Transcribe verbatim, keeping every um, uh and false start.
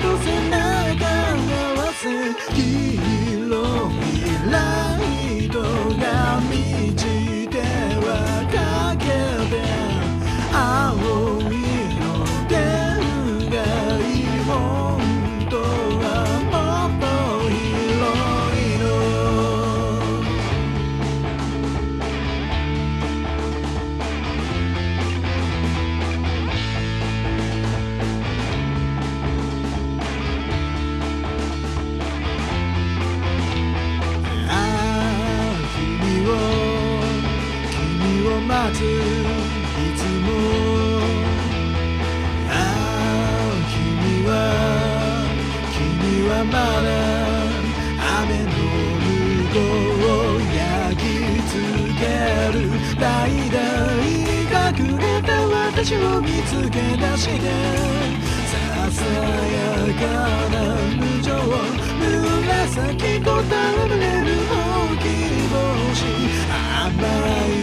と背中合わせ黄色いライトが満ちてはかけて青いの天外本当はもっと広いのああ君を君を待ついつもああ君は君はまだ雨の向こうを焼き付ける代々隠れた私を見つけ出してささやかな無情紫こたわれるほうき星甘い